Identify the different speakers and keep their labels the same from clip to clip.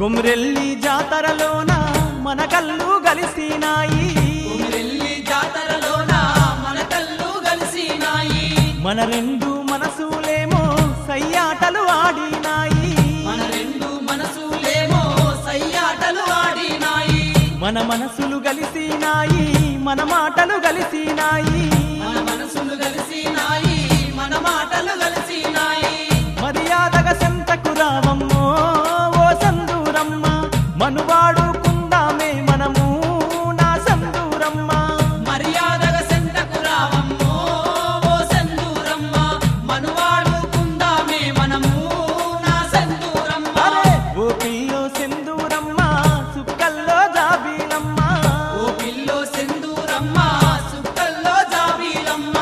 Speaker 1: కొమ్రెల్లి జాతరలోన మన కళ్ళు గలిసినాయి,
Speaker 2: కొమ్రెల్లి జాతరలోన మన కళ్ళు గలిసినాయి,
Speaker 1: మన రెండు మనసులేమో సయ్యాటలు ఆడినాయి,
Speaker 2: మన రెండు మనసులేమో సయ్యాటలు ఆడినాయి,
Speaker 1: మన మనసులు గలిసినాయి మన మాటలు గలిసినాయి,
Speaker 2: మన మనసులు గలిసినాయి మన మాటలు గలిసినాయి.
Speaker 1: మర్యాదగా సంతకు రావమ్మో ఓ సందూరమ్మ, మనువాడుకుందామే మనము నా సందూరమ్మ.
Speaker 2: మర్యాదగా సెంతకు రావమ్మో ఓ సందూరమ్మ, మనువాడుకుందామే మనము నా సందూరమ్మ.
Speaker 1: అరే ఓ పిల్లో సెందూరమ్మ సుక్కల్లో జాబీలమ్మ,
Speaker 2: ఓ పిల్లో సెందూరమ్మ సుక్కల్లో జాబీలమ్మ.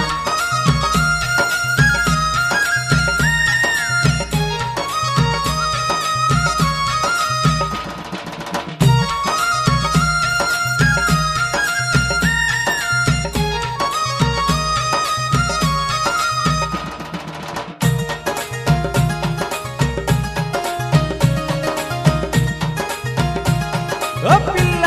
Speaker 1: ఓ పిల్ల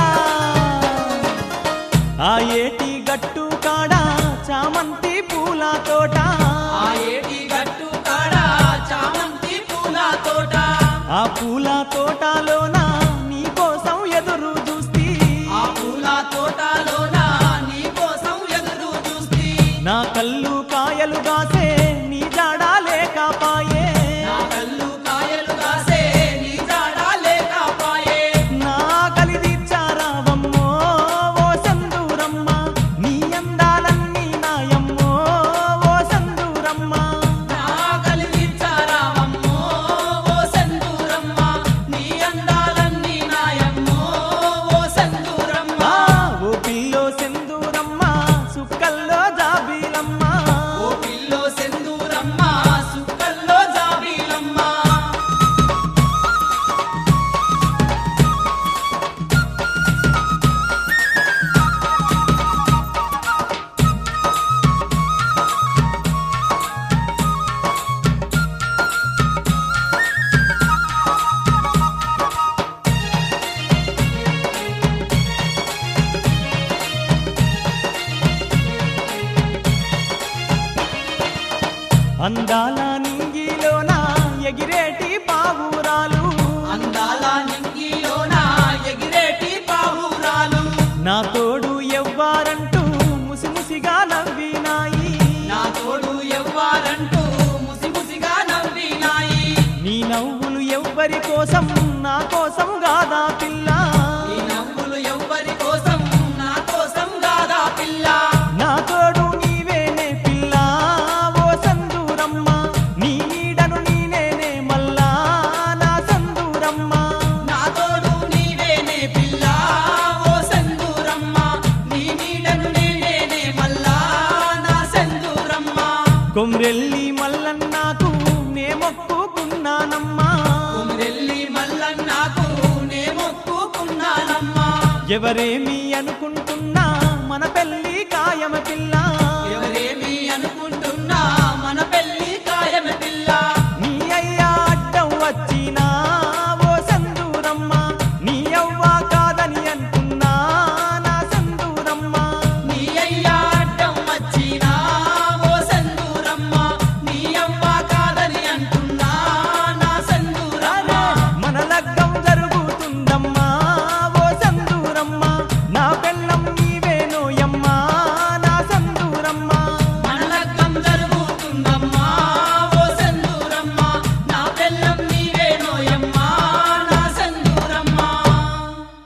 Speaker 1: ఆ ఏటి గట్టు కాడ చామంతి పూల తోట,
Speaker 2: ఆ ఏటి గట్టు కాడ చామంతి పూల తోట,
Speaker 1: ఆ పూల తోటలోన నీ కోసం ఎదురు చూస్తీ,
Speaker 2: ఆ పూల తోటలోన నీ కోసం ఎదురు చూస్తీ,
Speaker 1: నా కళ్ళు కాయలు కాసే నీ జాడా లేకపాయే,
Speaker 2: నా కళ్ళు కాయలు కాసే నీ జాడ లేకపాయే.
Speaker 1: నా కలిదిచ్చారావమ్మో ఓ సందూరమ్మ, నీ అందాలన్నీ నాయమ్మో ఓ సందూరమ్మ.
Speaker 2: నా కలిగిచ్చారావమ్మో ఓ సందూరమ్మ, నీ అందాలన్నీ నాయమ్మో ఓ సందూరమ్మ.
Speaker 1: ఓ పిల్లో సెందూరమ్మ సుక్కల్లో జాబీలమ్మ,
Speaker 2: ఓ పిల్లో సెందూరమ్మ సుక్కల్లో జాబీలమ్మ.
Speaker 1: అందాల నింగిలోన ఎగిరేటి పావురాలు,
Speaker 2: అందాల నింగిలోన ఎగిరేటి పావురాలు,
Speaker 1: నా తోడు ఎవ్వారంటూ ముసిముసిగా నవ్వినాయి,
Speaker 2: నా తోడు ఎవ్వారంటూ ముసిముసిగా నవ్వినాయి.
Speaker 1: నీ నవ్వులు ఎవ్వరి కోసం నా కోసం గాదా పిల్ల,
Speaker 2: ఈ నవ్వులు ఎవ్వరి కోసం నా కోసం కాదా పిల్ల.
Speaker 1: నా తోడు నీవేనే పిల్ల ఓ సందూరమ్మ, నీ నీడను నేనేనే మల్లా నా సందూరమ్మ.
Speaker 2: నా తోడు నీవేనే పిల్ల ఓ సందూరమ్మ, నీ నీడను నేనే మల్లా నా సందూరమ్మ.
Speaker 1: కొమ్రెల్లి మల్లన్నాకు నే మొక్కుకున్నానమ్మా,
Speaker 2: కొమ్రెల్లి మల్లన్నాకు నే మొక్కుకున్నానమ్మా.
Speaker 1: ఎవరేమి అనుకుంటున్నా మన పెళ్లి కాయమ పిల్ల.